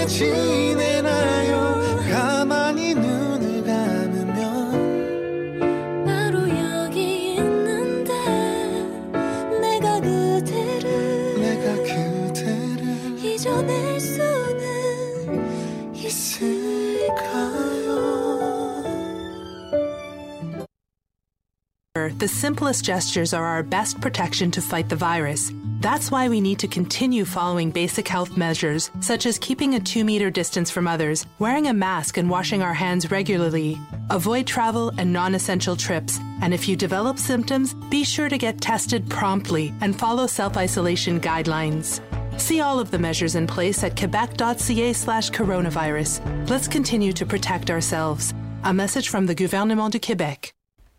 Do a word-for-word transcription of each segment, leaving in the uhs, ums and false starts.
지내나요 가만히 눈을 감으면 바로 여기 있는데 내가 그대를 내가 그대를 잊어낼 수는 있을까요? The simplest gestures are our best protection to fight the virus. That's why we need to continue following basic health measures, such as keeping a two-meter distance from others, wearing a mask and washing our hands regularly. Avoid travel and non-essential trips. And if you develop symptoms, be sure to get tested promptly and follow self-isolation guidelines. See all of the measures in place at quebec.ca slash coronavirus. Let's continue to protect ourselves. A message from the Gouvernement du Québec.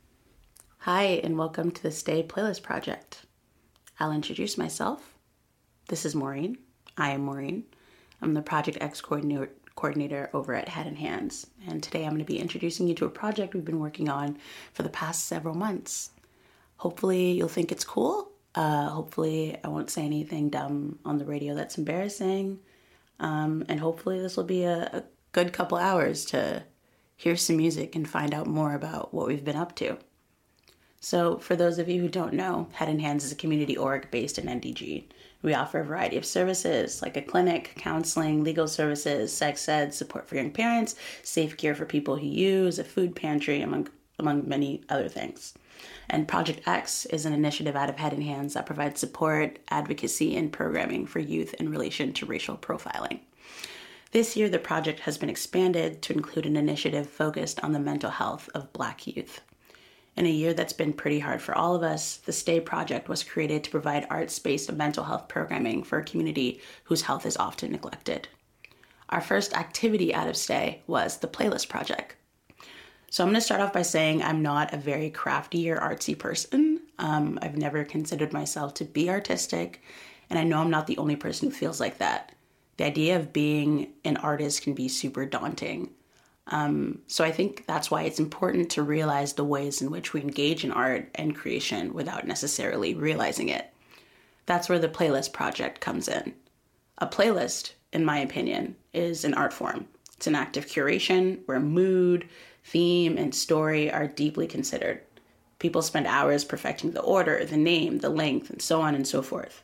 Hi, and welcome to the Stay Playlist Project. I'll introduce myself. This is Maureen. I am Maureen. I'm the Project X coordinator, coordinator over at Head and Hands, and today I'm going to be introducing you to a project we've been working on for the past several months. Hopefully you'll think it's cool. Uh, hopefully I won't say anything dumb on the radio that's embarrassing, um, and hopefully this will be a, a good couple hours to hear some music and find out more about what we've been up to. So for those of you who don't know, Head and Hands is a community org based in N D G. We offer a variety of services like a clinic, counseling, legal services, sex ed, support for young parents, safe care for people who use, a food pantry, among, among many other things. And Project X is an initiative out of Head and Hands that provides support, advocacy, and programming for youth in relation to racial profiling. This year, the project has been expanded to include an initiative focused on the mental health of Black youth. In a year that's been pretty hard for all of us, the Stay Project was created to provide arts-based mental health programming for a community whose health is often neglected. Our first activity out of Stay was the Playlist Project. So I'm going to start off by saying I'm not a very crafty or artsy person. Um, I've never considered myself to be artistic, and I know I'm not the only person who feels like that. The idea of being an artist can be super daunting. Um, so I think that's why it's important to realize the ways in which we engage in art and creation without necessarily realizing it. That's where the Playlist Project comes in. A playlist, in my opinion, is an art form. It's an act of curation where mood, theme, and story are deeply considered. People spend hours perfecting the order, the name, the length, and so on and so forth.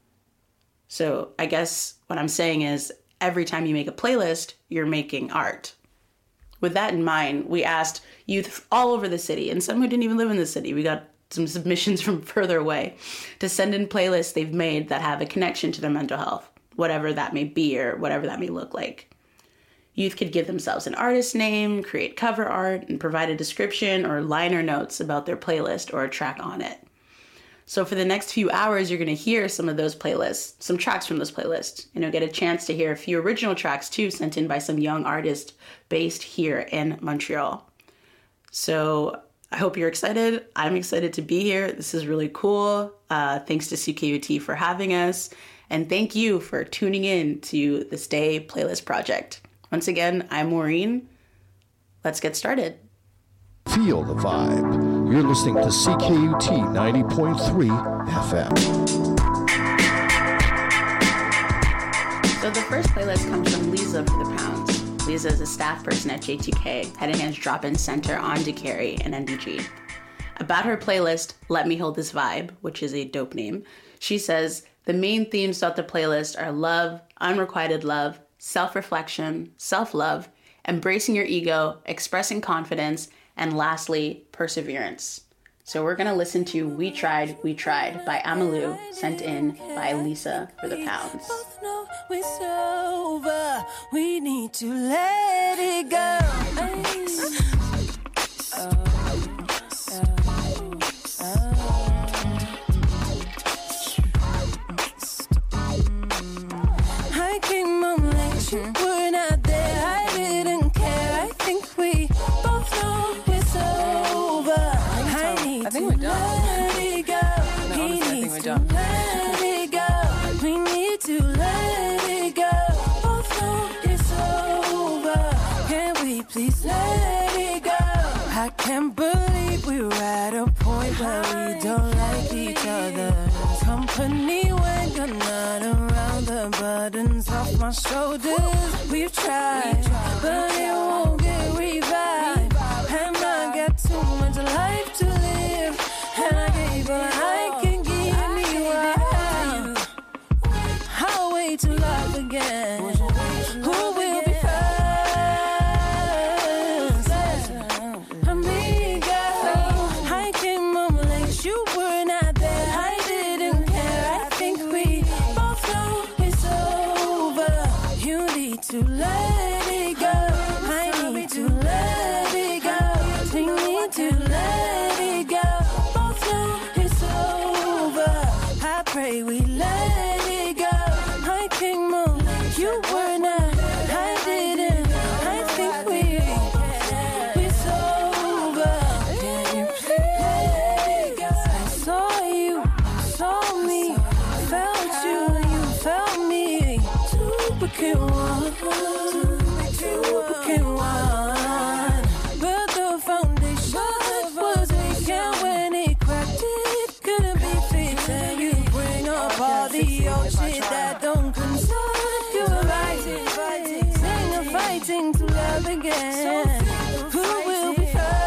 So I guess what I'm saying is every time you make a playlist, you're making art. With that in mind, we asked youth all over the city, and some who didn't even live in the city, we got some submissions from further away, to send in playlists they've made that have a connection to their mental health, whatever that may be or whatever that may look like. Youth could give themselves an artist name, create cover art, and provide a description or liner notes about their playlist or a track on it. So for the next few hours, you're going to hear some of those playlists, some tracks from those playlists. You know, get a chance to hear a few original tracks, too, sent in by some young artist based here in Montreal. So I hope you're excited. I'm excited to be here. This is really cool. Uh, thanks to C K U T for having us. And thank you for tuning in to the Stay Playlist Project. Once again, I'm Maureen. Let's get started. Feel the vibe. You're listening to C K U T ninety point three F M. So the first playlist comes from Lisa for the Pounds. Lisa is a staff person at J two K, Head and Hands Drop-In Center on DeCarey in N D G. About her playlist, Let Me Hold This Vibe, which is a dope name, she says, the main themes throughout the playlist are love, unrequited love, self-reflection, self-love, embracing your ego, expressing confidence, and lastly, perseverance. So we're going to listen to We Tried, We Tried by Amalou, sent in by Lisa for the Pounds. Both know it's over. We need to let it go. I came on late, you were not there. I didn't care. I think we both know it's over. I need I think we're to done. let it go. No, He honestly, I think needs we're to done. let it go. We need to let it go. Both know it's over. Can we please let it go? I can't believe we're at a point where we don't like each other's company when you're not around. The button burdens off my shoulders. We've tried, but it won't get revived. And I got too much life to live, and I gave all I can give me right. I'll wait to love again. Who will be first? Amiga, I came home late, you were not there. I didn't care. I think we both know it's over. You need to let it go. I need to let it go. We need to let it go. Both know it's over. I pray we let it go. I came home, you were not. I didn't. I think we it's over. Can you please let it go? I saw you, saw me, felt you, you felt me. Two became one, two became one. But the foundation was weak, when it cracked, it couldn't be fixed. And you bring up all the old shit that don't concern you. Fighting, fighting, sing a fighting to love again. Who will be first?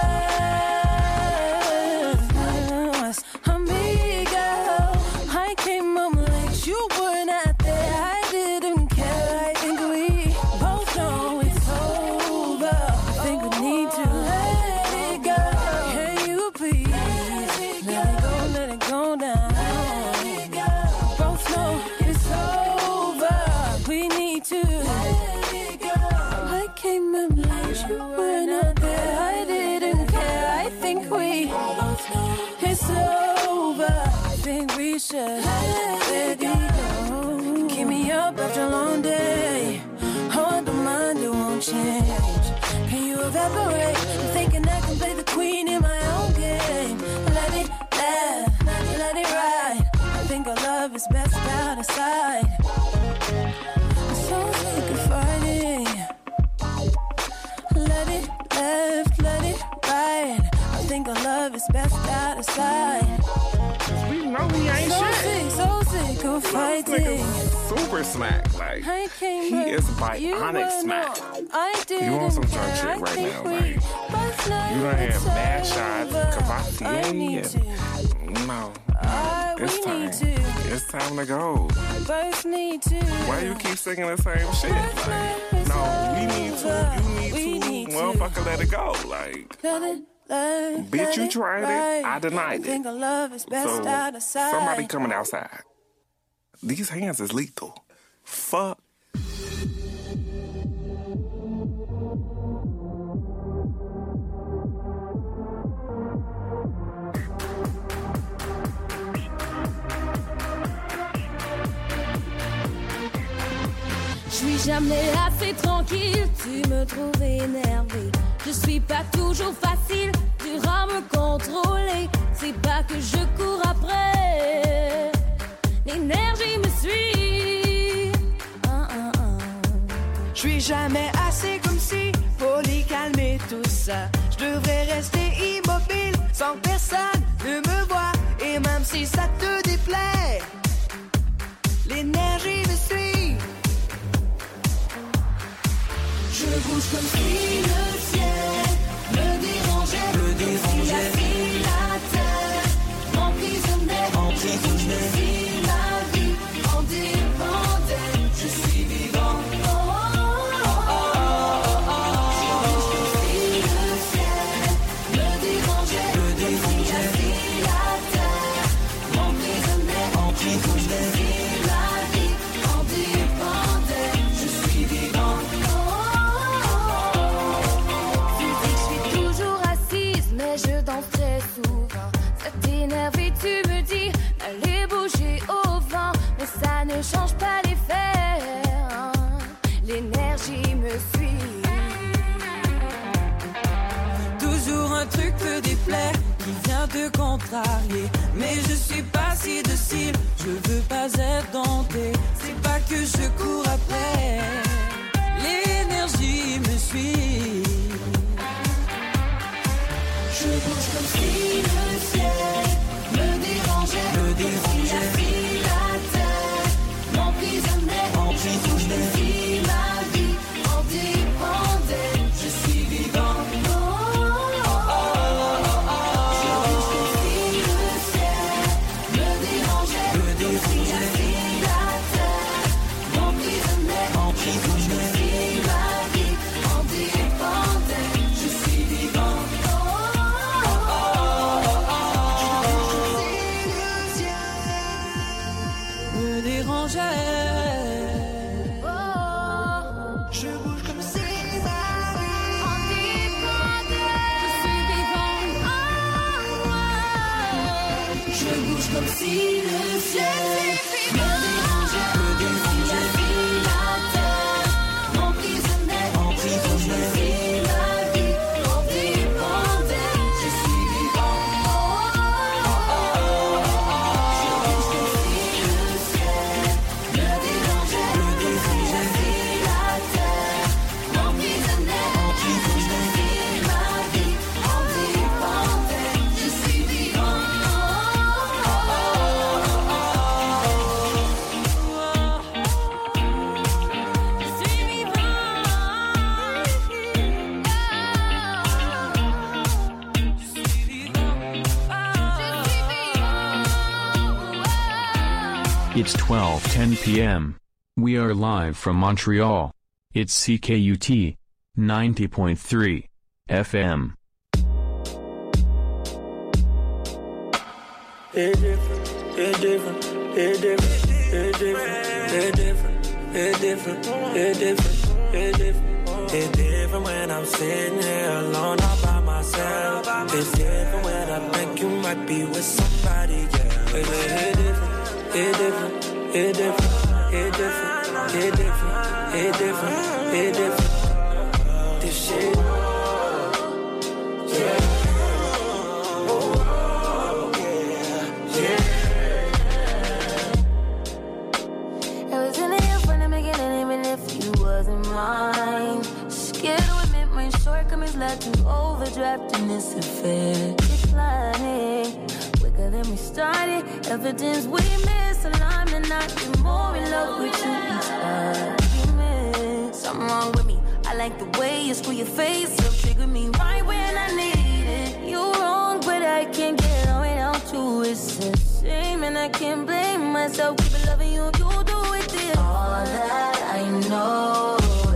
Amiga, I came home late, you were not there. I didn't care. I think we both know it's over. I think we need to let it go. Can you please let it go, let it go down? Both know it's over. We need to let it go. I came home late, you were not there. I didn't care. I think we both know it's over. I think we should let it go. Keep me up after a long day. Hold the mind, it won't change. Can you evaporate? I'm thinking I can play the queen in my own game. Let it laugh, let it ride. I think our love is best out of sight. I'm so sick of fighting. Let it left, let it right. I think our love is best out of sight. We know we ain't So shit. sick, so sick of This fighting. nigga super smack. Like, I came he back, is you bionic were smack. not. I didn't You want some drunk care. shit I right think now, we like, both know you done it's had mad shots, over. I need Cavassier, to. and no, I, we it's time. need to. It's time to go. Both need to. Why you keep singing the same shit? Both Like, know it's no, we need to. You over. need We to. need to. Motherfucker, let it go. Like, Let it, let, bitch, let you it tried it. ride. I denied I it. think our love is best so out of sight. somebody coming outside. These hands is lethal. Fuck. Je suis jamais assez tranquille, tu me trouves énervé. Je suis pas toujours facile, dur à me contrôler. C'est pas que je cours après, l'énergie me suit. Ah, ah, ah. Je suis jamais assez comme si poli, calmer tout ça. Je devrais rester immobile sans que personne ne me voit. Et même si ça te déplaît, l'énergie me suit. Je bouge comme si le ciel me dérangeait, me dérangeait. Si la vie, la terre m'emprisonnait, je bouge comme si la vie en dépendait. Je suis vivant. Oh, oh, oh, oh, oh, oh. Je bouge comme si le ciel me dérangeait, me dérangeait. Si la vie, la terre m'emprisonnait, je bouge comme si la vie en dépendait. Je suis vivant. Je danse très souvent. Ça t'énerve et tu me dis d'aller bouger au vent, mais ça ne change pas les faits. L'énergie me suit. Toujours un truc te déplaît, qui vient te contrarier. Mais je suis pas si docile, je veux pas être dompté. C'est pas que je cours après, l'énergie me suit. Je bouge comme si le ciel me dérangeait, me dérangeait. Si la vie, la terre m'emprisonnait, je bouge me dérangeait. Je bouge comme si Je bouge comme si le ciel me dérangeait, me dérangeait. La vie, la terre m'emprisonnait, emprisonnait. Si la vie en dépendait, je suis vivant. Oh, oh, oh, oh, oh. Je bouge comme si le ciel me dérangeait, me dérangeait. La vie, la terre m'emprisonnait, emprisonnait. Si la vie en dépendait, je suis vivant. It's twelve ten p m We are live from Montreal. It's C K U T ninety point three F M. It's different, it's different, it's different, it's different, it's different, it's different, it's different, it's different. It's different when I'm sitting here alone all by myself. It's different when I think you might be with somebody, yeah. It's different, it's different, it's different, it's different, it's different, it's different, it's different. This shit, yeah. Mine. Scared to admit my shortcomings led to overdraft in this affair. Declining quicker than we started. Evidence we misalignment, not be more in love with you each argument. Something wrong with me. I like the way you screw your face up, trigger me right when I need it. You're wrong, but I can't get on without you. It's a shame, and I can't blame myself. Keep it loving you, you do it this. All that I know.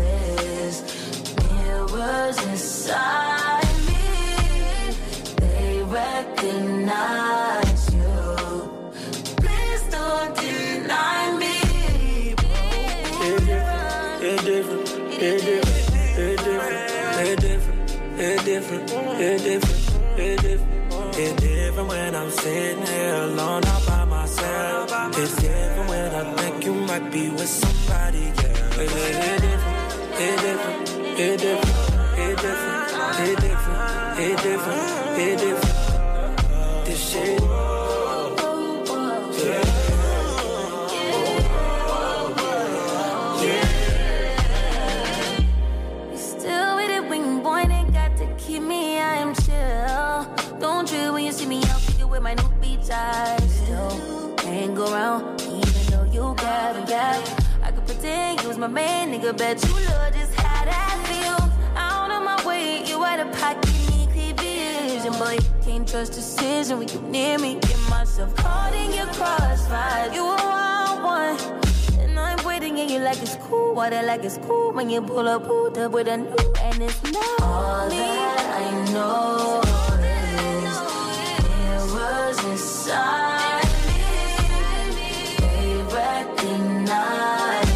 Inside me, they recognize you. Please don't deny me. It's different, it's different, it's different, it's different, it's different, it's different, it's different. It's different when I'm sitting here alone all by myself. It's different when I think you might be with somebody, yeah. It's different, it's different, it's different. It's different, it's different, it's different, it's different. This shit, yeah. You still with it when you boy ain't got to keep me, I am chill. Don't trip when you see me out figure with my new beach eyes. Still hang around, even though you got a gap. I could pretend you was my man, nigga, bet you love just how that feels. You out of pocket, need clear vision, boy. Can't trust decision when you near me. Get myself caught in your crossfire. You a wild one, and I'm waiting in you like it's cool. Water like it's cool when you pull up, pulled up with a new, and it's not all me. That I know is it was inside me. They recognize.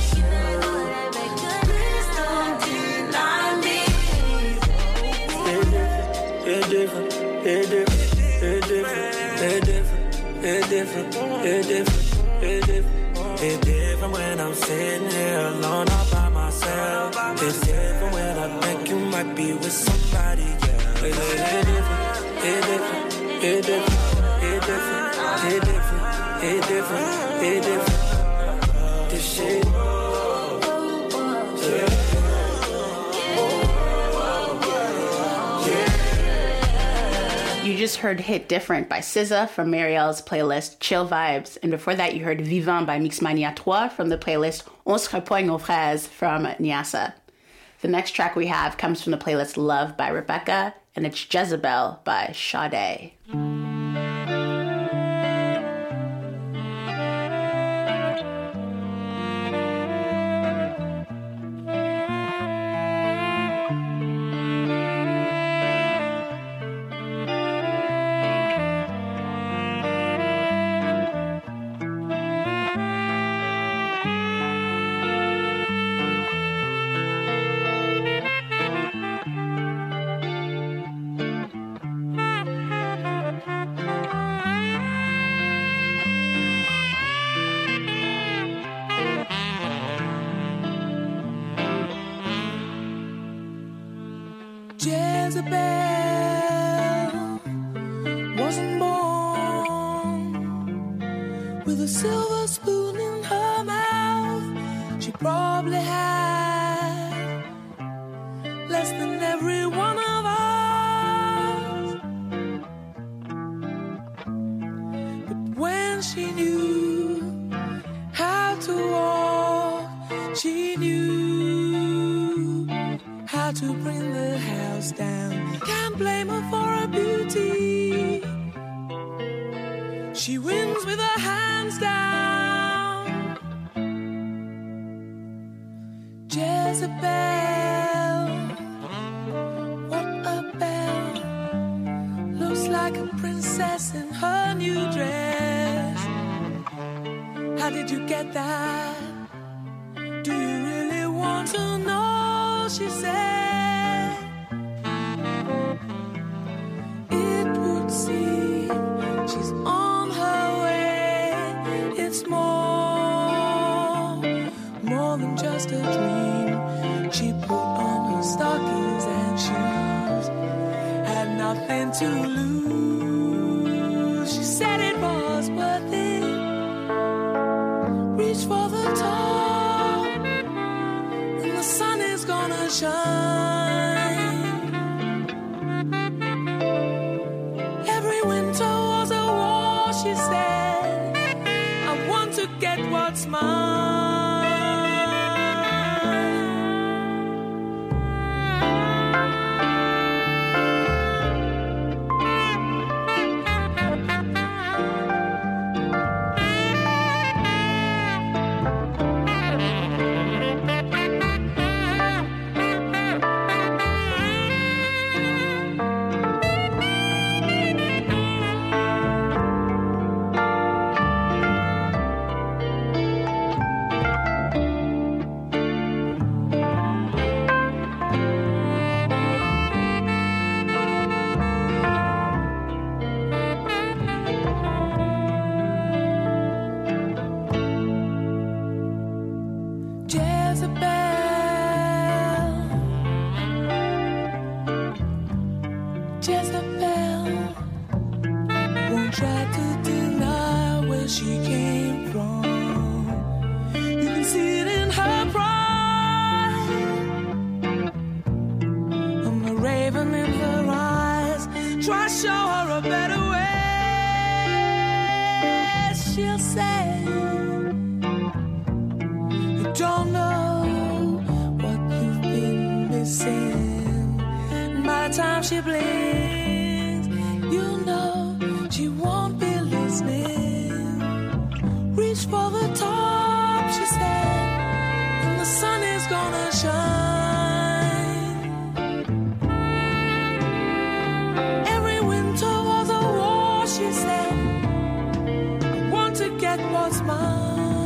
It's different, it's different, it's different, it's different, it's different, it's different, it's different. It's different when I'm sitting here alone all by myself. It's different when I think you might be with somebody, yeah. It's different, it's different, it's different, it's different, it's different, it's different, it's different. This shit, yeah. You just heard Hit Different by S Z A from Marielle's playlist Chill Vibes. And before that, you heard Vivant by Mixmania three from the playlist On se repoigne aux fraises from Nyasa. The next track we have comes from the playlist Love by Rebecca, and it's Jezebel by Sade. Jezebel wasn't born with a silver spoon in her mouth. She probably had less than every one of us. But when she knew how to walk, she knew how to bring the house down. Can't blame her for her beauty. She wins with her hands down. Jezebel, what a belle. Looks like a princess in her new dress. How did you get that? Do you really want to know? She said, it would seem she's on her way. It's more, more than just a dream. She put on her stockings and shoes, had nothing to lose. She said it was worth it. Reach for the top, and the sun is gonna shine. Every winter was a war, she said. I want to get what's mine. Jezebel won't try to deny where she came from. You can see it in her pride, and the raven in her eyes. Try to show her a better way. She'll say, you don't know what you've been missing. And by the time she blinks, you know she won't be listening. Reach for the top, she said, and the sun is gonna shine. Every winter was a war, she said. I want to get what's mine.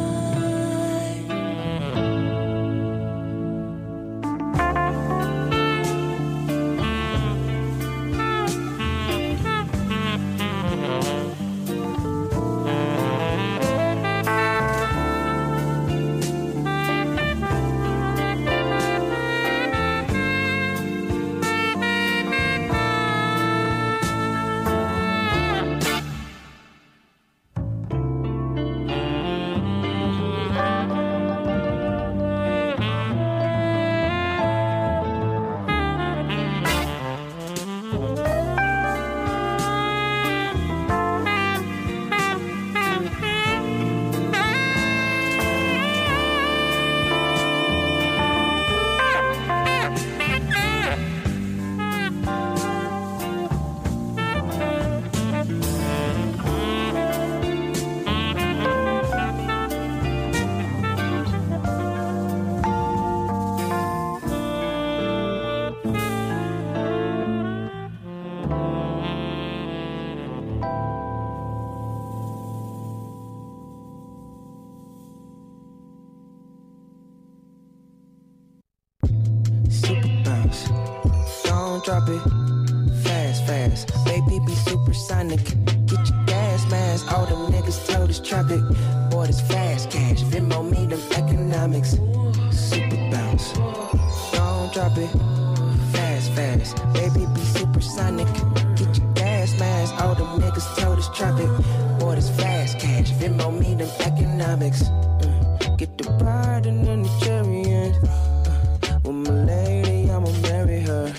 Drop it fast, fast. Baby, be supersonic. Get your gas mask. All them niggas told us trap it. Boy, this fast cash. Venmo me them economics. Super bounce. Don't drop it fast. Fast, fast, baby be supersonic. Get your gas mask, all them niggas told us traffic. Boy, this fast cash, Venmo me them economics. Mm. Get the bride and then the chariot. Uh, with my lady, I'ma marry her.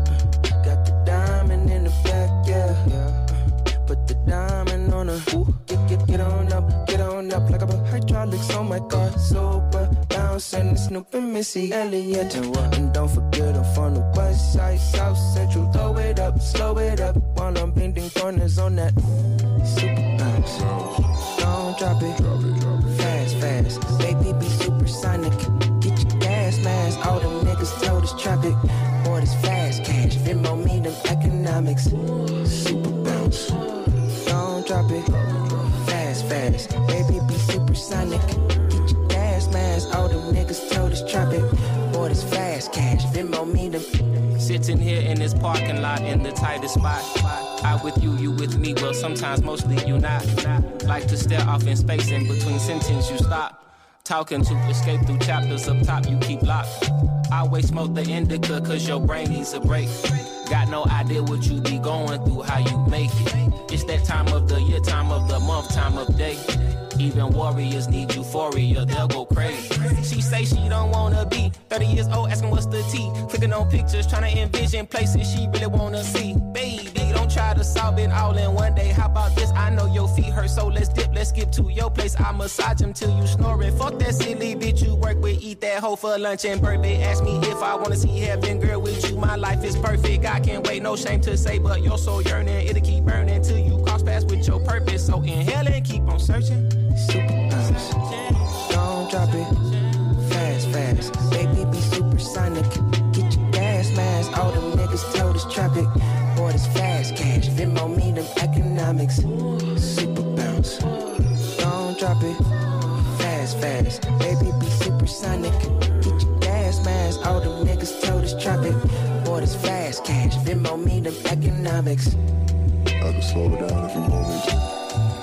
Uh, got the diamond in the back, yeah. Uh, put the diamond on her. Get, get, get on up, get on up like a hydraulics. Oh my God, super bouncing, Snoop and Missy Elliott. And don't forget I'm from the west side, south central. Throw it up, slow it up while I'm bending corners on that super bounce. Don't drop it, fast, fast. Baby be supersonic. Get your gas mask, all them niggas told us traffic. Boy, this fast cash, Venmo me them economics. Super bounce. Don't drop it, fast, fast. Baby be supersonic. Get your gas mask, all them niggas told us traffic. Boy, this fast cash, Venmo me them. Sitting here in this parking lot in the tightest spot. I with you, you with me, well sometimes mostly you not. Like to stare off in space, in between sentence you stop. Talking to escape through chapters up top you keep locked. I always smoke the indica cause your brain needs a break. Got no idea what you be going through, how you make it. It's that time of the year, time of the month, time of day. Even warriors need euphoria, they'll go crazy. She say she don't wanna be thirty years old, asking what's the tea. Clicking on pictures, trying to envision places she really wanna see. Baby, don't try to solve it all in one day. How about this? I know your feet hurt, so let's dip, let's skip to your place. I massage them till you snoring. Fuck that silly bitch you work with, eat that hoe for lunch and birthday. Ask me if I wanna see heaven, girl, with you. My life is perfect, I can't wait, no shame to say, but your soul yearning, it'll keep burning till you cross paths with your purpose. So inhale and keep on searching. Super bounce. Don't drop it. Fast, fast. Baby be supersonic. Get your gas mask. All them niggas told us traffic. Boy, this fast cash. Venmo me them economics. Super bounce. Don't drop it. Fast, fast. Baby be supersonic. Get your gas mask. All them niggas told us traffic. Boy, this fast cash. Venmo me them economics. I can slow it down if you want me to.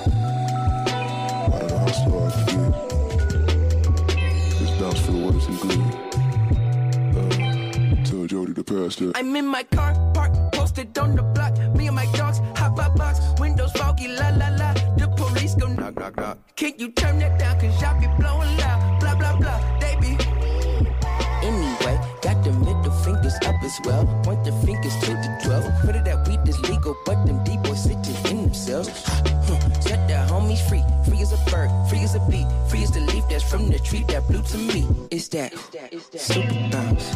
I don't know how slow I can get. This bounce feel way too good. Uh, tell Jody to pass that. I'm in my car, park, posted on the block. Me and my dogs, hop out box, windows foggy, la la la. The police go knock, knock, knock. Can you turn that down? Cause y'all be blowing loud, blah, blah, blah. They be. Anyway, got the middle fingers up as well. Point the fingers to the twelve. Put that weed is legal, but them D-boys sitting in themselves. Set the homies free, free as a bird, free as a bee, free as the leaf that's from the tree that blew to me. It's that, super bounce.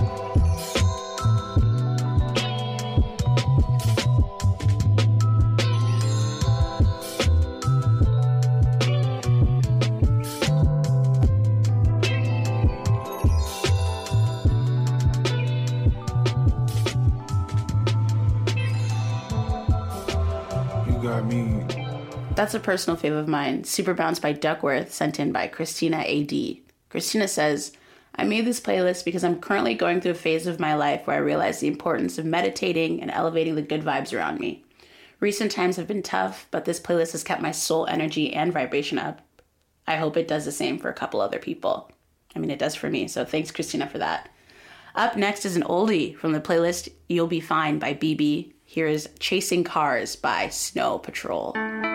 You got me. That's a personal fave of mine, Super Bounce by Duckworth, sent in by Christina A D. Christina says, I made this playlist because I'm currently going through a phase of my life where I realize the importance of meditating and elevating the good vibes around me. Recent times have been tough, but this playlist has kept my soul energy and vibration up. I hope it does the same for a couple other people. I mean, it does for me, so thanks, Christina, for that. Up next is an oldie from the playlist You'll Be Fine by B B. Here is Chasing Cars by Snow Patrol.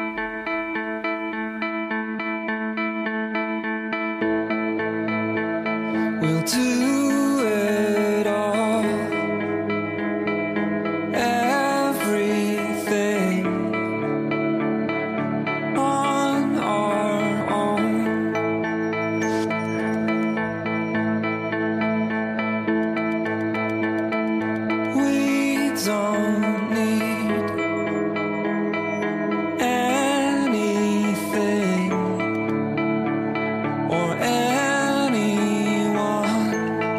We'll do it all, everything on our own. We don't need anything or anyone.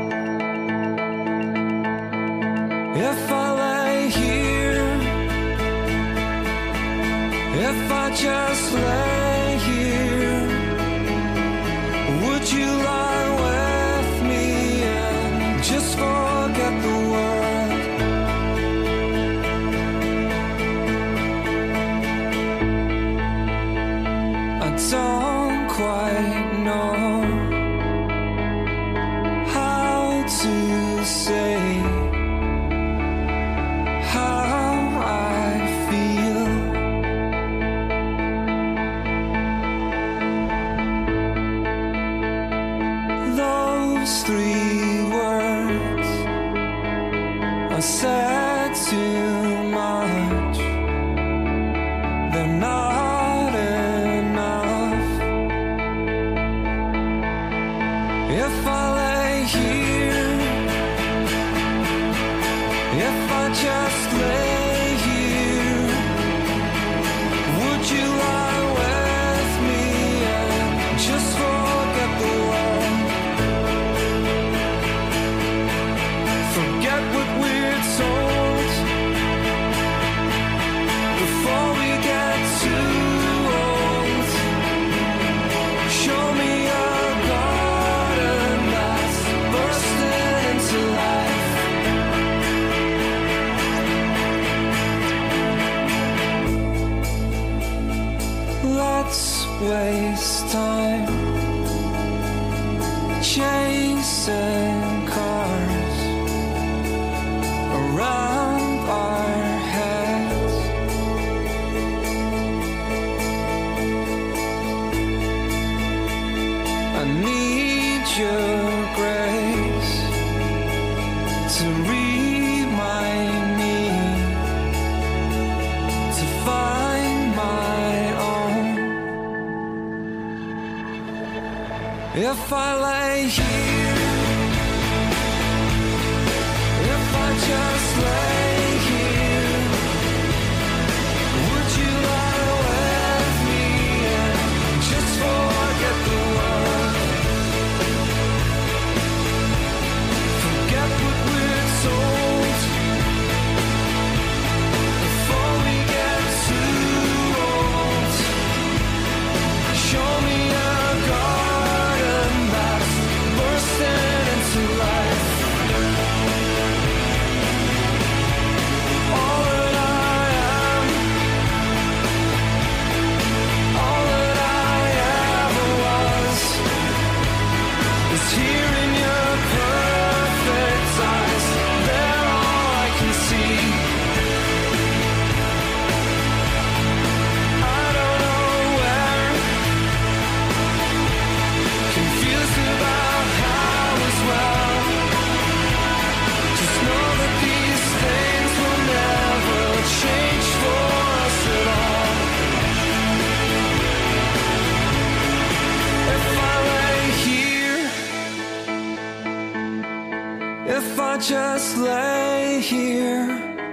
If I lay here, if I just lay here, would you lie with me and just forget the world? I don't quite know how to say those three words are said too much. They're not enough. If I lay here, if I just lay here, would you lie with me and just forget the world? Forget what we're told before we get too old. Show me a garden that's bursting into life. Let's waste time chasing cars around our heads. I need your grace to remind me to find my own. If I lay here, if I just lay here, would you lie with me and just forget the world? Forget what we're told before we get too old. Show me a garden that's bursting into life. All that I am, all that I ever was, is here in your perfect eyes. They're all I can see. I don't know where, confused about how as well. Just know that these things will never change for us at all. If I lay here, if I just lay here,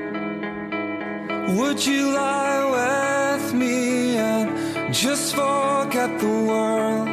would you lie with me and just forget the world?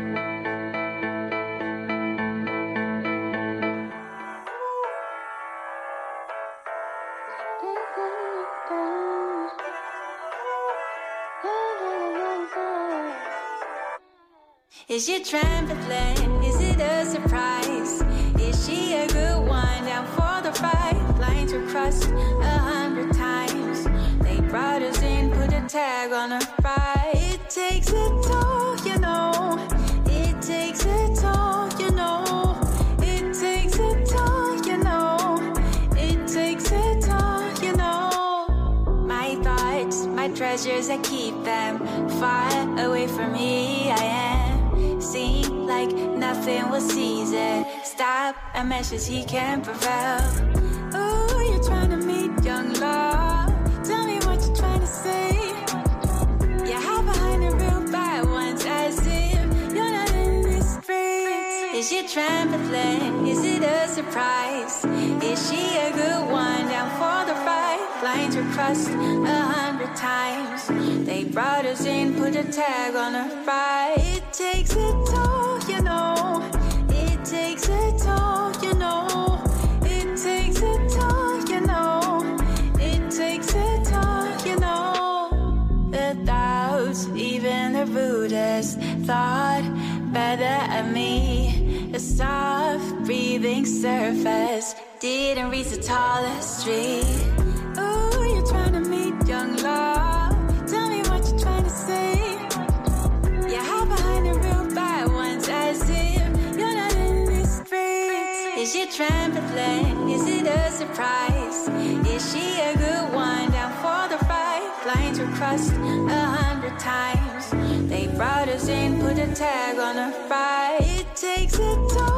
Is your trembling? Is it a surprise? Is she a good one down for the fight? Blind to crust a hundred times. They brought us in, put a tag on her pride. It takes a toll, you know. It takes a toll, you know. It takes a toll, you know. It takes a toll, you know. My thoughts, my treasures, I keep them far away from me. I am seem like nothing will seize it. Stop a message he can't prevail. Oh, you're trying to meet young love. Tell me what you're trying to say. You hide behind the real bad ones as if you're not in this street. Is she trembling? Is it a surprise? Is she a good one down for the fight? Blind to crust a hundred times. They brought us in, put a tag on her pride. It takes a toll, you know. It takes a toll, you know. It takes a toll, you know. It takes a toll, you know. The doubts, even the rudest thought better of me. A soft breathing surface didn't reach the tallest tree. Oh, you're trying to meet young love. Tell me what you're trying to say. You hide behind the real bad ones as if you're not in this street. Is she trembling? Is it a surprise? Is she a good one down for the fight? Blind to crust a hundred times. They brought us in, put a tag on her pride. It takes a toll.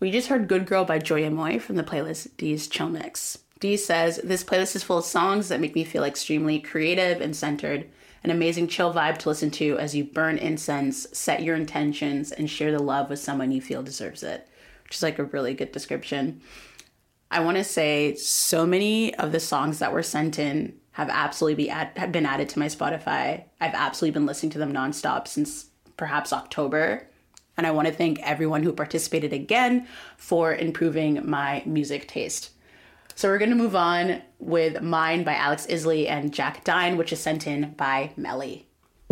We just heard Good Girl by Joy Amoy from the playlist Dee's Chill Mix. Dee says, this playlist is full of songs that make me feel extremely creative and centered. An amazing chill vibe to listen to as you burn incense, set your intentions, and share the love with someone you feel deserves it. Which is like a really good description. I want to say so many of the songs that were sent in have absolutely be add, have been added to my Spotify. I've absolutely been listening to them nonstop since perhaps October. And I want to thank everyone who participated again for improving my music taste. So we're going to move on with Mine by Alex Isley and Jack Dine, which is sent in by Melly.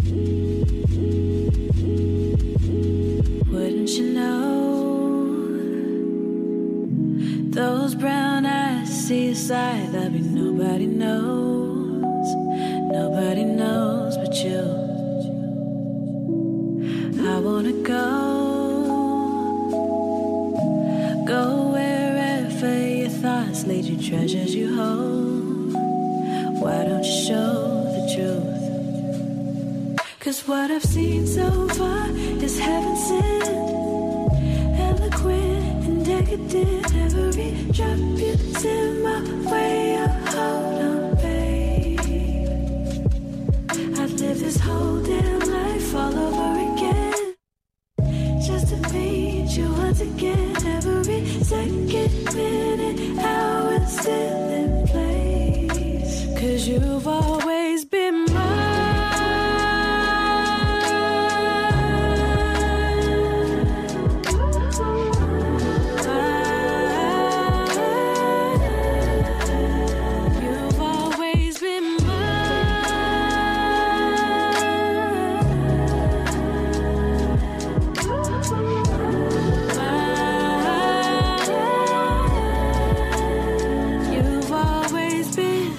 Wouldn't you know, those brown eyes see a side that be nobody knows, nobody knows but you. I wanna go, go wherever your thoughts lead you, treasures you hold. Why don't you show the truth? Cause what I've seen so far is heaven sent, eloquent and decadent. Every drop you send my way, oh, hold on, babe. I'd live this whole damn life all over again, just to meet you once again. Every second, minute, hour still in place. Cause you've always been mine. You've always been You've always been.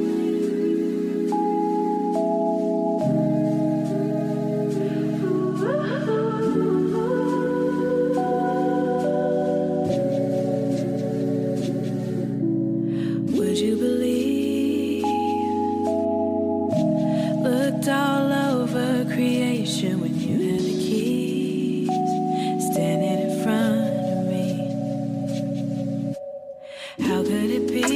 Would you believe? Looked all over creation when you had the keys, standing in front of me. How could it be?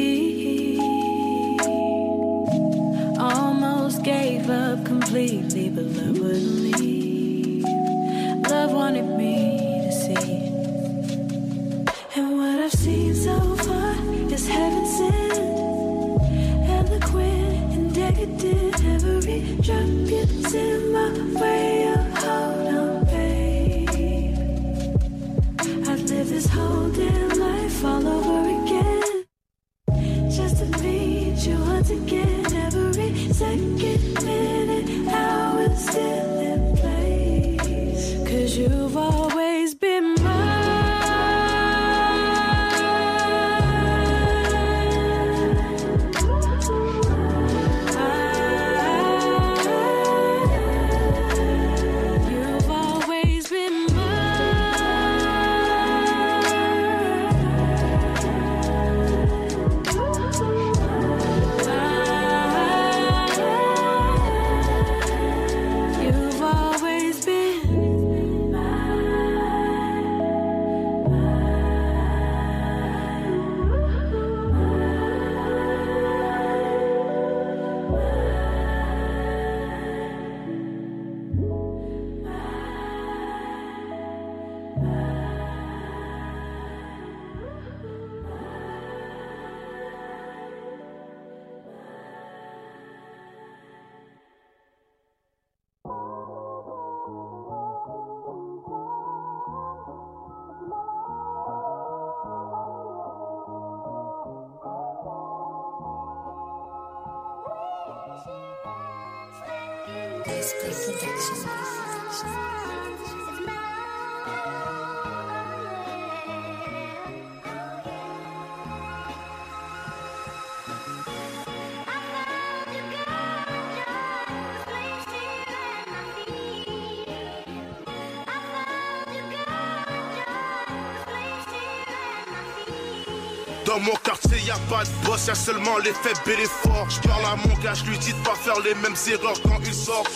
Almost gave up completely, but love wouldn't leave. Love wanted me to see. And what I've seen so far is heaven sent, eloquent and decadent. Every drop you send my way, oh, hold on, babe. I'd live this whole damn life all over again, just to meet you once again. Every second, minute, hour still in place. Cause you've always been You've always been You've always been Dans mon quartier y'a pas de boss, y'a seulement les faibles et les forts. J'parle à mon gars, j'lui dis de pas faire les mêmes erreurs quand il sort.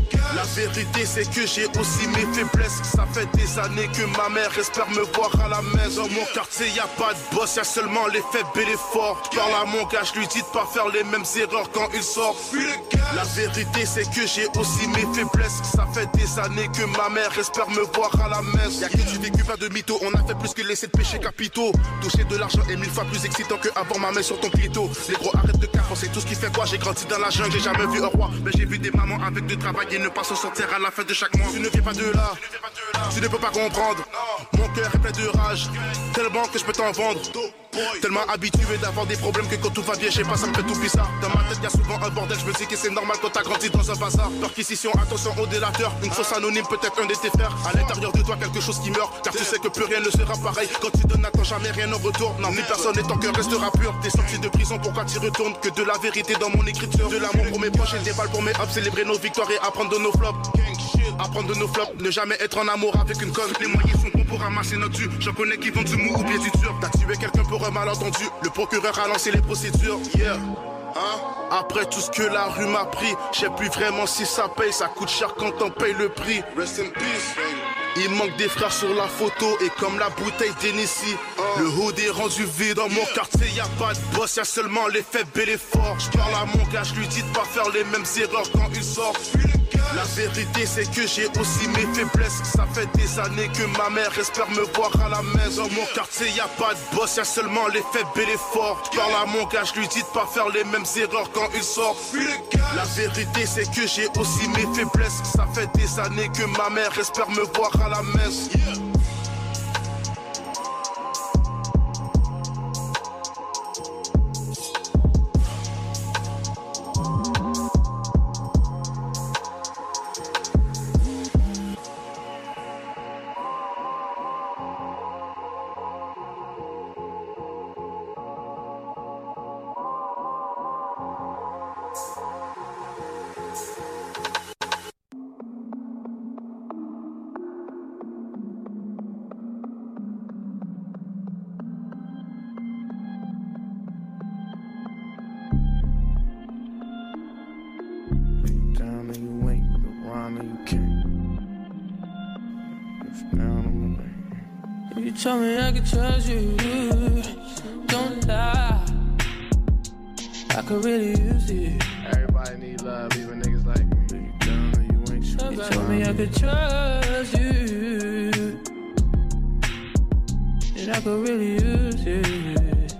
La vérité c'est que j'ai aussi mes faiblesses. Ça fait des années que ma mère espère me voir à la messe. Dans mon quartier y a pas de boss, y a seulement les faibles et les forts. Parle à mon gars, je lui dis de pas faire les mêmes erreurs quand il sort. La vérité c'est que j'ai aussi mes faiblesses. Ça fait des années que ma mère espère me voir à la messe. Y'a que du vécu, pas de mytho. On a fait plus que laisser de péchés capitaux. Toucher de l'argent est mille fois plus excitant que avoir ma main sur ton clito. Les gros arrête de cafon, c'est tout ce qui fait quoi. J'ai grandi dans la jungle, j'ai jamais vu un roi. Mais j'ai vu des mamans avec de travail et ne pas s'en sortir à la fin de chaque mois. Tu ne viens pas de là, tu ne peux pas comprendre. Mon cœur est plein de rage, tellement que je peux t'en vendre. Tellement habitué d'avoir des problèmes que quand tout va bien, je sais pas, ça me fait tout bizarre. Dans ma tête y'a souvent un bordel, je me dis que c'est normal quand t'as grandi dans un bazar. Perquisition, attention au délateur, une fausse anonyme, peut-être un de tes frères. À l'intérieur de toi quelque chose qui meurt, car tu sais que plus rien ne sera pareil. Quand tu donnes, n'attends jamais rien en retour. Non, ni personne et ton cœur restera pur. T'es sorti de prison, pourquoi tu retournes? Que de la vérité dans mon écriture. De l'amour pour mes proches et des balles pour mes ups. Célébrer nos victoires et apprendre de nos flops. Apprendre de nos flops, ne jamais être en amour avec une conne. Les moyens sont bons pour ramasser notre dû. J'en connais qui vendent du mou ou bien du dur. T'as tué quelqu'un pour un malentendu. Le procureur a lancé les procédures. Yeah. Hein? Après tout ce que la rue m'a pris, je sais plus vraiment si ça paye. Ça coûte cher quand on paye le prix. Rest in peace. Il manque des frères sur la photo et comme la bouteille d'Hennessy, le hood est rendu vide. Dans mon quartier y a pas de boss, y a seulement les faibles et les forts. Je parle à mon gars, je lui dis de pas faire les mêmes erreurs quand il sort. La vérité c'est que j'ai aussi mes faiblesses. Ça fait des années que ma mère espère me voir à la messe. Dans mon quartier y a pas de boss, y a seulement les faibles et les forts. Je parle à mon gars, je lui dis de pas faire les mêmes erreurs quand il sort. La vérité c'est que j'ai aussi mes faiblesses. Ça fait des années que ma mère espère me voir à la messe. You told me I could trust you, don't lie. I could really use it. Everybody need love, even niggas like me. You down or you ain't sure. You told me I could trust you, and I could really use it.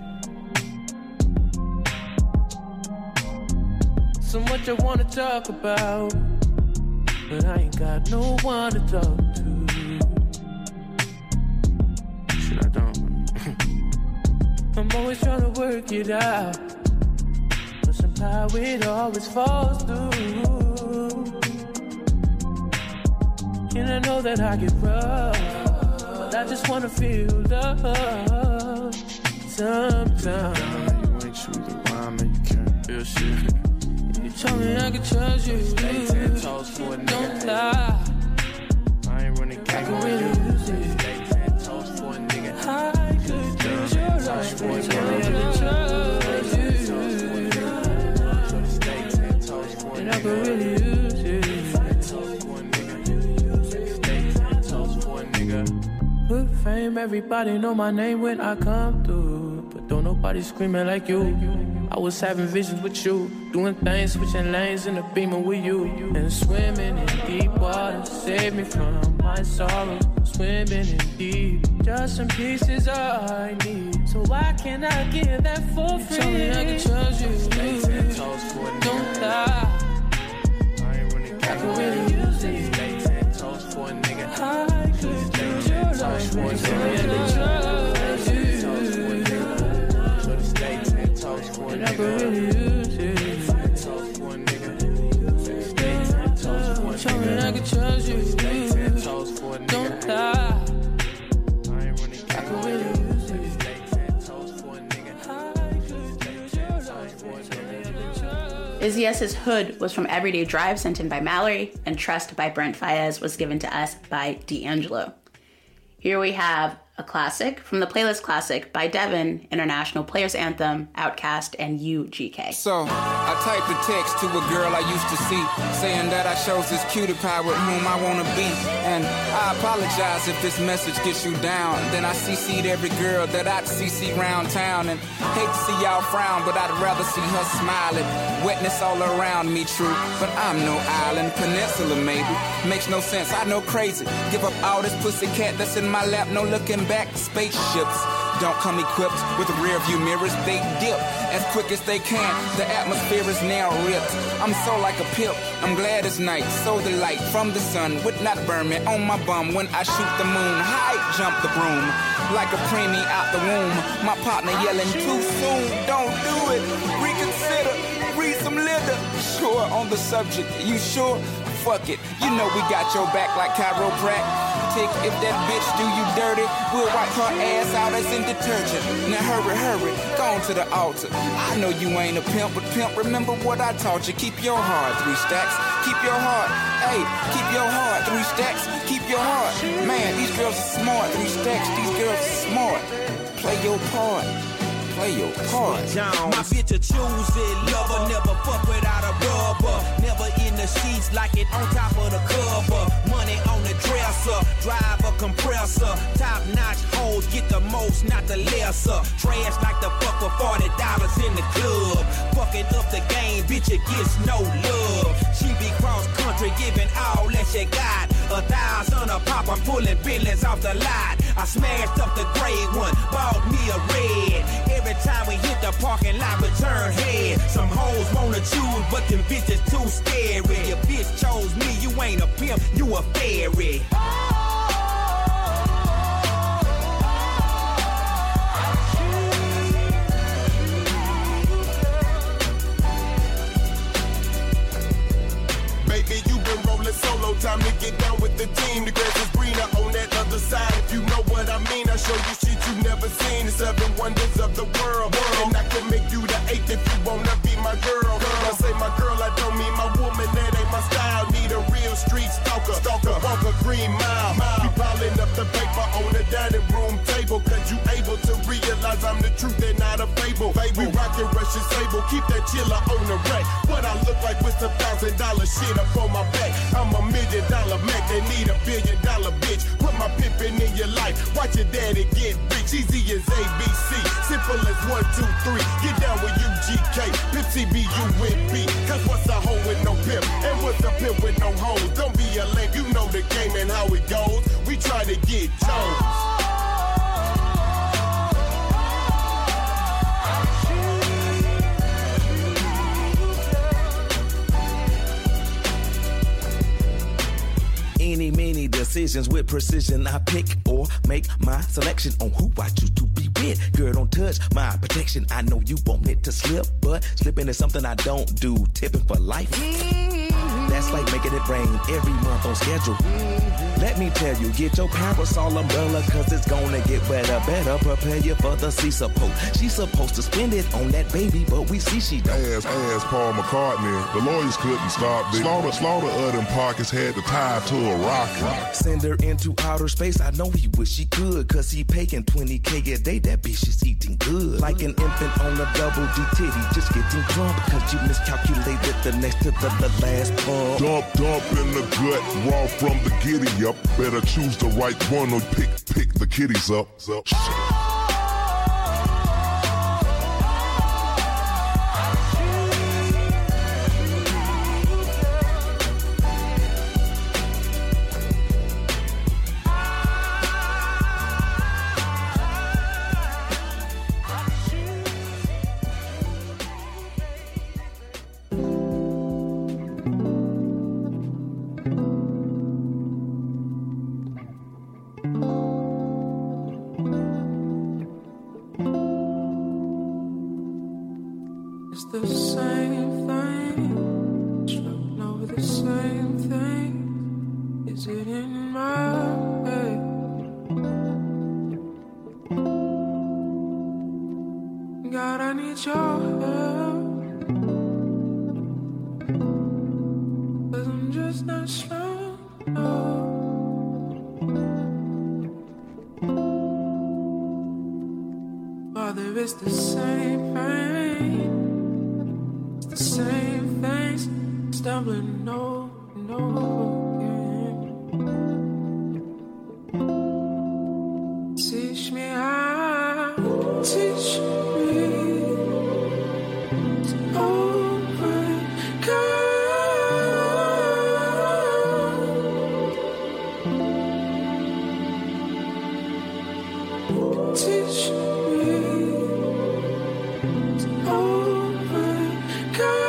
So much I wanna talk about, but I ain't got no one to talk to. Shit, I don't. I'm always trying to work it out, but somehow it always falls through. And I know that I get rough, but I just wanna feel love sometimes. You ain't true to rhyme and you can't feel shit. You told me I could trust you, Stay ten toes for a nigga. don't lie. I ain't running game. I could really use it. Stay ten toes for a nigga. I could use your life. You told me I could trust you, and I could really use it. Good fame, everybody know my name when I come through, but don't nobody screaming like you. I was having visions with you, doing things, switching lanes in the Beamer with you, and swimming in deep water. Save me from my sorrows. Swimming in deep, just some pieces all I need. So why can't I give that for free? You told me I could trust you, don't lie. I could really use it. Stay ten toes for a nigga. I could use your life. You told me I could trust you, and I could really use it. You told me I could trust you, don't lie. I could really use it. Izzy S's Hood was from Everyday Drive, sent in by Mallory, and Trust by Brent Faiyaz was given to us by D'Angelo. Here we have a classic from the playlist Classic by Devin, International Players Anthem, Outkast, and U G K. So, I typed a text to a girl I used to see, saying that I chose this cutie pie with whom I want to be. And I apologize if this message gets you down. Then I C C'd every girl that I'd C C round town. And hate to see y'all frown, but I'd rather see her smiling. Wetness all around me, true, but I'm no island. Peninsula, maybe. Makes no sense, I know crazy. Give up all this pussy cat that's in my lap, no looking back. Spaceships don't come equipped with rear view mirrors. They dip as quick as they can. The atmosphere is now ripped. I'm so like a pimp. I'm glad it's night. So the light from the sun would not burn me on my bum when I shoot the moon. High jump the broom like a preemie out the womb. My partner yelling too soon. Don't do it. Reconsider. Read some litter. Sure on the subject. You sure? Fuck it. You know we got your back like chiropractic. If that bitch do you dirty, we'll wipe her ass out as in detergent. Now hurry, hurry, go on to the altar. I know you ain't a pimp, but pimp, remember what I taught you. Keep your heart, three stacks. Keep your heart, hey, keep your heart, three stacks. Keep your heart. Man, these girls are smart, three stacks. These girls are smart. Play your part. Play your part. My bitch a choose it, lover, never fuck without a rubber. Never in the sheets like it on top of the cover. Money on the dresser, drive a compressor. Top notch hoes get the most, not the lesser. Trash like the fuck for forty dollars in the club. Fucking up the game, bitch, it gets no love. She be cross country, giving all that she got. A thousand a pop, I'm pulling billions off the lot. I smashed up the gray one, bought me a red. Every time we hit the parking lot, return head. Some hoes wanna choose, but them bitches too scary. Your bitch chose me, you ain't a pimp, you a fairy. Baby, you been rolling solo, time to get down with the team. The grass is greener on that other side. If you know what I mean, I show you shit you never seen. The seven wonders of the world. And I can make you the eighth if you wanna be my girl. When I say my girl, I don't mean my woman, that ain't my style. Need a real street stalker, stalker, walk a green mile. We piling up the paper on the dining room table, cause you able to realize I'm the truth and not a fable. We rockin' Russian sable, keep that chiller on the rack. What I look like with some thousand dollar shit up on my back. I'm a million dollar Mac, they need a billion dollar bitch. Put my pimpin' in your life, watch your daddy get rich. Easy as A B C, simple as one, two, three. Get down with U G K, Pimp C B U with B. Cause what's a hoe with no pimp, and what's a pimp with no hoes? Don't be a lame, you know the game and how it goes. We try to get Jones. Any, many decisions with precision. I pick or make my selection on who I choose to be with. Girl, don't touch my protection. I know you want it to slip, but slipping is something I don't do. Tipping for life. That's like making it rain every month on schedule. Let me tell you, get your parasol umbrella, cause it's gonna get better. Better prepare you for the sea support. She's supposed to spend it on that baby, but we see she don't. Ask, ask Paul McCartney, the lawyers couldn't stop this. Slaughter, slaughter of them pockets had to tie to a rocket. Send her into outer space, I know he wish he could, cause he paying twenty K a day, that bitch is eating good. Like an infant on a double D titty, just getting drunk, cause you miscalculated the next to the, the last pump. Dump, dump in the gut, raw from the giddy up. Better choose the right one or pick, pick the kitties up. So, the same thing, tripping over the same thing. Is it in my head? God, I need your help, cause I'm just not strong enough. swear it's the same thing. It's the same things, stumbling over and over again. Teach me how, teach me to overcome. Teach me to overcome.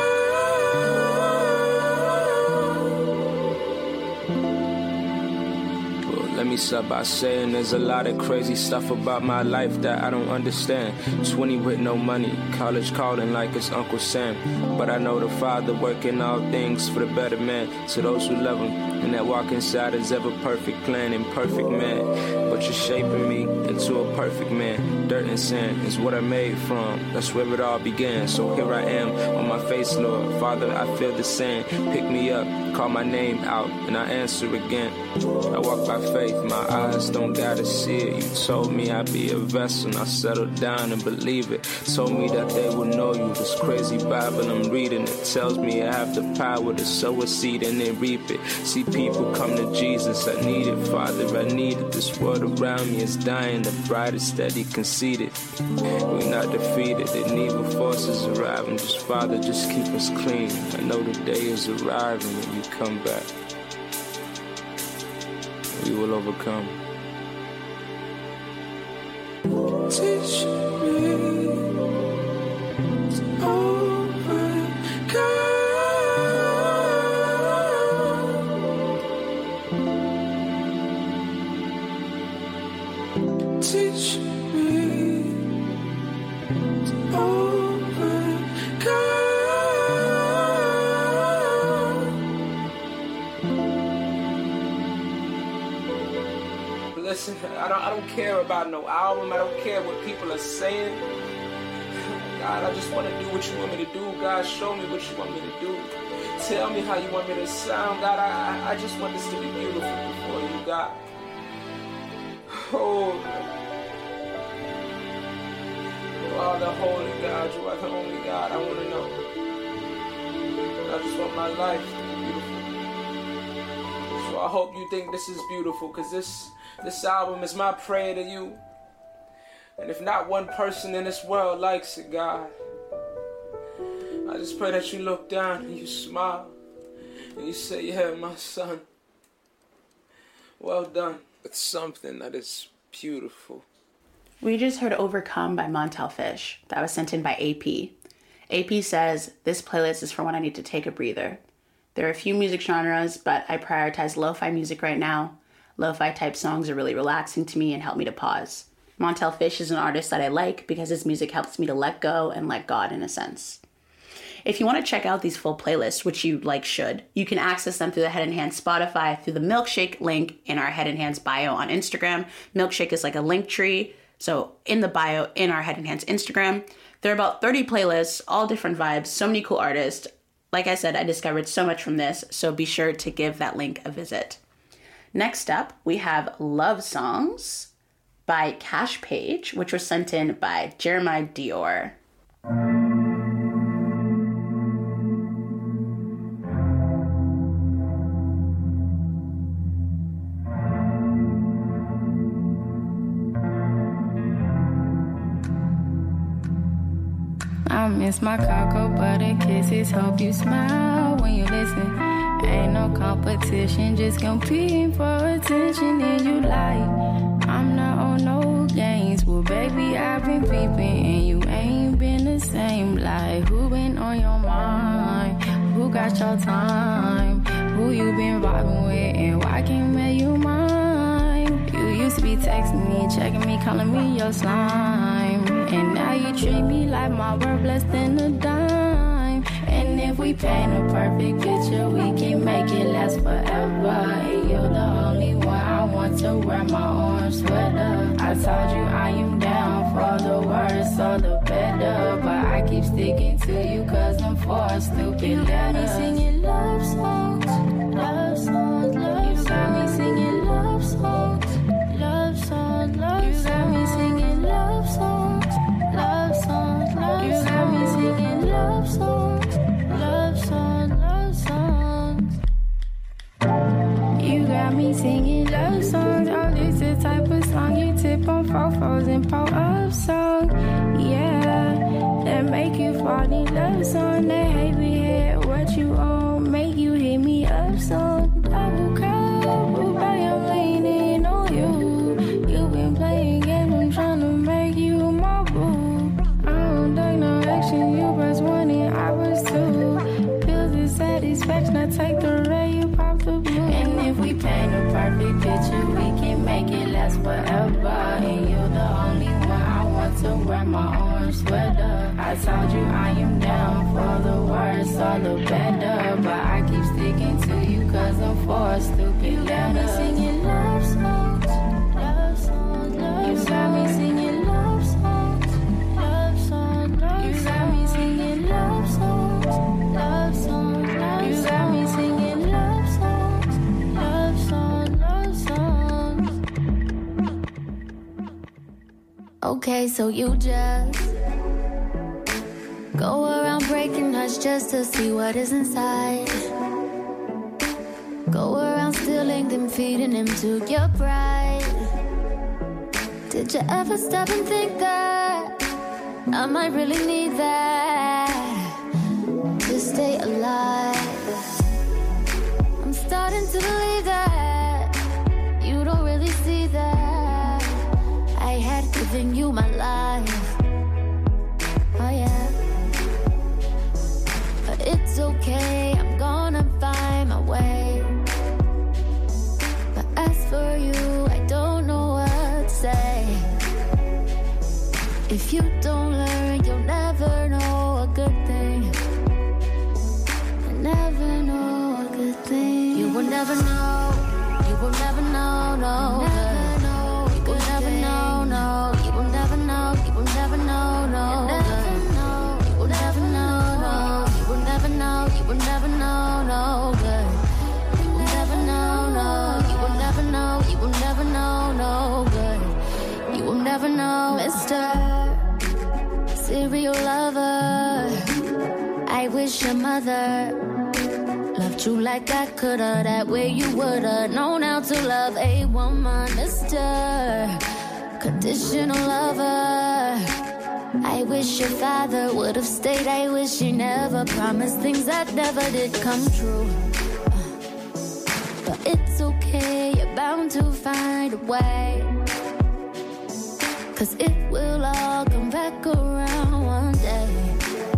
Well, let me start by saying there's a lot of crazy stuff about my life that I don't understand. twenty with no money, college calling like it's Uncle Sam. But I know the Father working all things for the better man. To those who love him, and that walk inside his ever perfect plan and perfect man. But you're shaping me into a perfect man. Dirt and sand is what I made from. That's where it all began. So here I am on my face, Lord. Father, I feel the sand. Pick me up, call my name out, and I answer again. I walk by faith, my eyes don't gotta see it. You told me I'd be a vessel, and I settled down and believe it. Told me that they would know you. This crazy Bible I'm reading, it tells me I have the power to sow a seed and then reap it. See people come to Jesus, I need it, Father, I need it. This world around me is dying, the bride is steady conceited. We're not defeated, the evil forces arriving. Just Father, just keep us clean. I know the day is arriving when you come back. We will overcome. Teach me to overcome. Teach me to overcome. Listen, I don't, I don't care about no album. I don't care what people are saying. God, I just want to do what you want me to do. God, show me what you want me to do. Tell me how you want me to sound. God, I, I just want this to be beautiful before you, God. Oh, you are the holy God. You are the only God I want to know. I just want my life to be beautiful. So I hope you think this is beautiful, because this, this album is my prayer to you. And if not one person in this world likes it, God, I just pray that you look down and you smile and you say, yeah, my son, well done. It's something that is beautiful. We just heard Overcome by Montel Fish. That was sent in by A P. A P says, this playlist is for when I need to take a breather. There are a few music genres, but I prioritize lo-fi music right now. Lo-fi type songs are really relaxing to me and help me to pause. Montel Fish is an artist that I like because his music helps me to let go and let God in a sense. If you want to check out these full playlists, which you like should, you can access them through the Head and Hands Spotify through the Milkshake link in our Head and Hands bio on Instagram. Milkshake is like a link tree. So in the bio in our Head and Hands Instagram, there are about thirty playlists, all different vibes, so many cool artists. Like I said, I discovered so much from this, so be sure to give that link a visit. Next up, we have Love Songs by Cash Page, which was sent in by Jeremiah Dior. I miss my cocoa butter kisses. Hope you smile when you listen. Ain't no competition, just competing for attention. And you like, I'm not on no games. Well, baby, I've been peeping and you ain't been the same. Like, who been on your mind? Who got your time? Who you been vibing with and why can't make you mine? You used to be texting me, checking me, calling me your slime. And now you treat me like my word less than a dime. And if we paint a perfect picture, we can make it last forever. And you're the only one I want to wear my orange sweater. I told you I am down for the worse or the better, but I keep sticking to you cause I'm for a stupid you got me singing love songs, love songs, love songs. You got me singing love songs, love songs, love songs. You got me singing love songs, love hoes and pour up song. Yeah, that make you fall in love song. That heavy head, what you on, make you hit me up song. Double cup, but I'm leaning on you. You been playing games, I'm tryna make you my boo. I don't take no action, you press one and I press two. Pills is satisfaction, I take the ray, you pop the blue. And if we paint a perfect picture, we can make it last forever. And you're the only one I want to wear my orange sweater. I told you I am down for the worst or the better, but I keep sticking to you cause I'm for a stupid letter. You got me singing love songs, love songs, love songs. You got me singing love songs, love songs, love songs. You got me singing love songs, love songs, love songs. You got me singing love songs, love songs, love songs. Okay, so you just go around breaking hearts just to see what is inside. Go around stealing them, feeding them to your pride. Did you ever stop and think that I might really need that to stay alive? I'm starting to believe that you don't really see that I had given you my life. Oh yeah. But it's okay, I'm gonna find my way. But as for you, I don't know what to say. If you don't learn, you'll never know a good thing. You'll never know a good thing. You will never know, you will never know, no. Never know, you will never know, no. You will never know, you will never know, no. You will never know, no. You will never know, you will never know, no. Good. You will never know, no. You will never know, you will never know, no. Good. You will never know, Mister Serial lover. I wish your mother loved you like I coulda. That way you woulda known how to love a woman, Mister Conditional lover. I wish your father would have stayed. I wish he never promised things that never did come true. But it's okay, you're bound to find a way. Cause it will all come back around one day.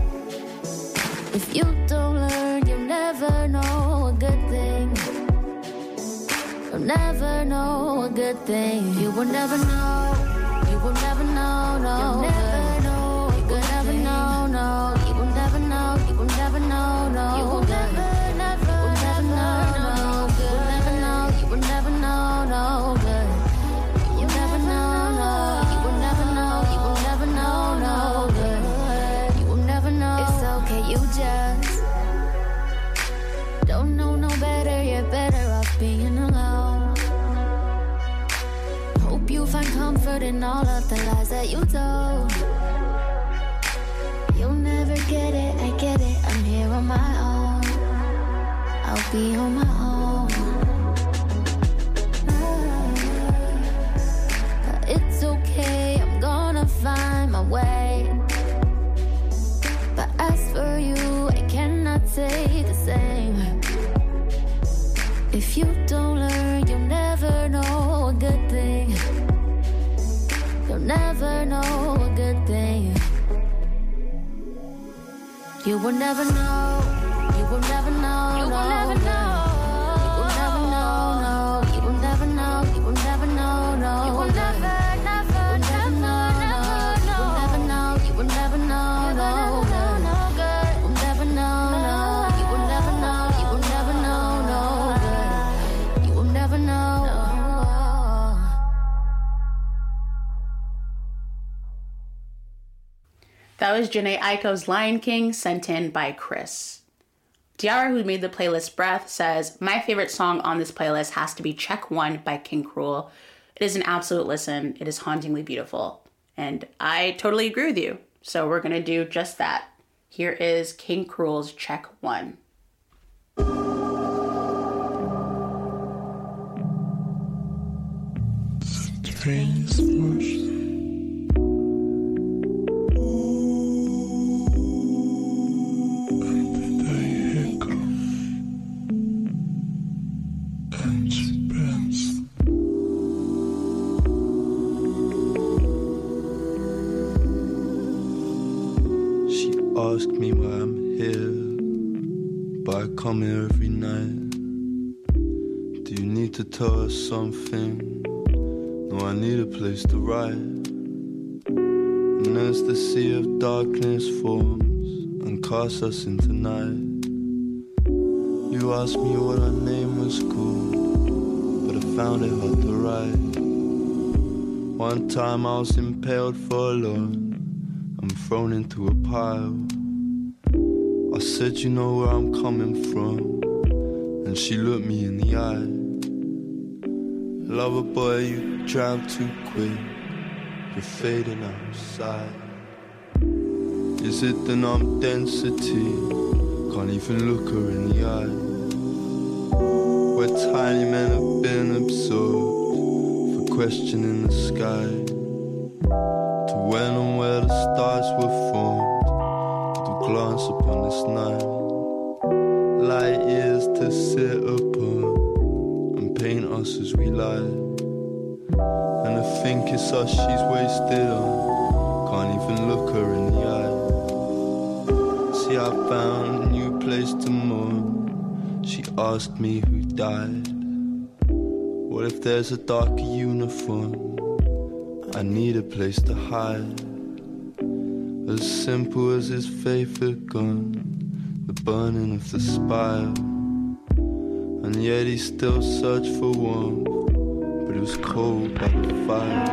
If you don't learn, you'll never know a good thing. You'll never know a good thing. You will never know, you will never know, no. You'll never know, you will never know, no. You will never know, you will never know, no. You will never, never, you will never know, no. You will never know, you will never know, no. Good. You never know, no. You will never know, you will never know, no. Good. You will never know. It's okay, you just don't know no better. You're better off being alone. Hope you find comfort in all of the lies that you told. You'll never get it, I get it. I'm here on my own. I'll be on my own. But it's okay, I'm gonna find my way. But as for you, I cannot say the same. If you don't learn, you'll never know a good thing. You'll never know a good thing. You will never know, you will never know, you will never know. You will never know, no. You will never know, you will never know, no. You will never, never, never, never, no. You will never know, you will never know, no. You will never know, no. You will never know, you will never know, no. You will never know. That was Jhené Aiko's Lion King, sent in by Chris. Diara, who made the playlist Breath, says, my favorite song on this playlist has to be Check One by King Cruel. It is an absolute listen. It is hauntingly beautiful. And I totally agree with you. So we're going to do just that. Here is King Cruel's Check One. Strange emotion. ask me why I'm here, but I come here every night. Do you need to tell us something? No, I need a place to write. And as the sea of darkness forms and casts us into night, you asked me what our name was called, but I found it hard to write. One time I was impaled for alone, I'm thrown into a pile. I said, you know where I'm coming from, and she looked me in the eye. Lover boy, you drive too quick, you're fading outside. Is it the numb density? Can't even look her in the eye. Where tiny men have been absorbed for questioning the sky, to when and where the stars were formed, to glance upon this night. Light years to sit upon and paint us as we lie. And I think it's us she's wasted on, can't even look her in the eye. See, I found a new place to mourn. She asked me who died. What if there's a darker uniform? I need a place to hide. As simple as his favorite gun, the burning of the spire. And yet he still searched for warmth, but it was cold by the fire.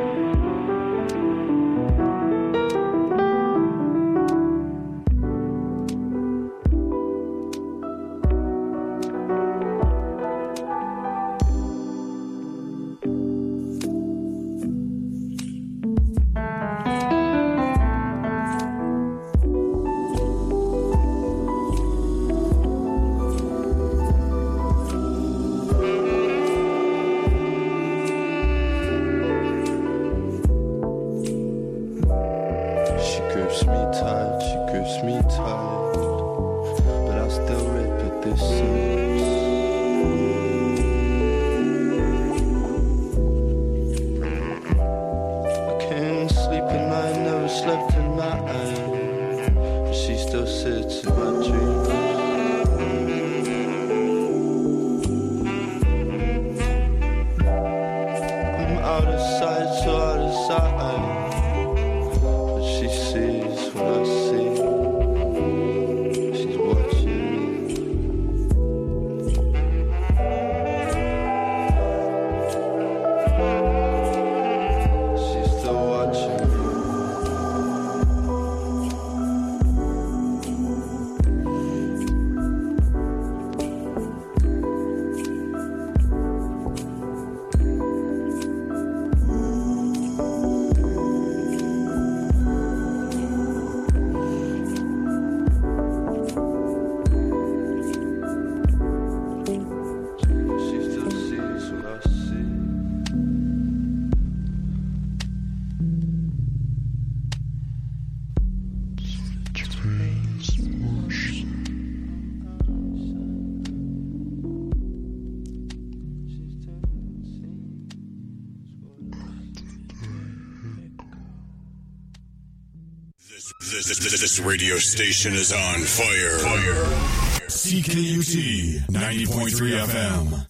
This, this, this radio station is on fire. Fire. C K U T ninety point three F M.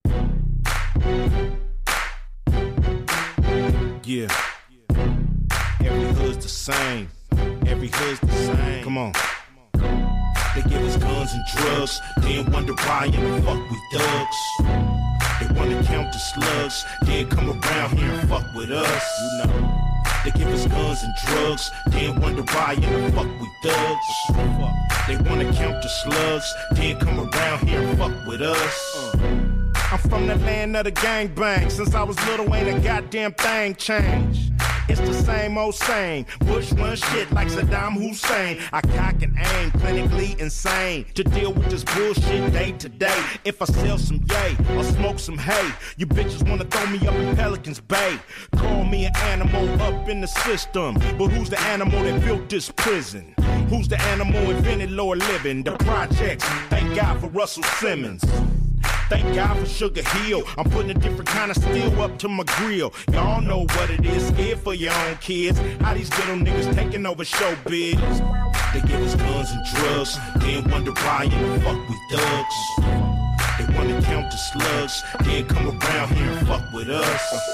Yeah. Every hood's the same. Every hood's the same. Come on. They give us guns and drugs, then wonder why in the fuck we thugs. They wanna count the slugs, then come around here and fuck with us. You know. They give us guns and drugs, then wonder why in the fuck we thugs. They wanna count the slugs, then come around here and fuck with us. I'm from the land of the gangbang. Since I was little, ain't a goddamn thing changed. It's the same old same. Bush run shit like Saddam Hussein. I cock and aim, clinically insane. To deal with this bullshit day to day. If I sell some yay or smoke some hay, you bitches wanna throw me up in Pelican's Bay. Call me an animal up in the system. But who's the animal that built this prison? Who's the animal invented lower living? The projects. Thank God for Russell Simmons. Thank God for Sugar Hill. I'm putting a different kind of steel up to my grill. Y'all know what it is, scared for your own kids. How these little niggas taking over showbiz. They give us guns and drugs, then wonder why in the fuck we thugs. They wanna count the slugs, then come around here and fuck with us.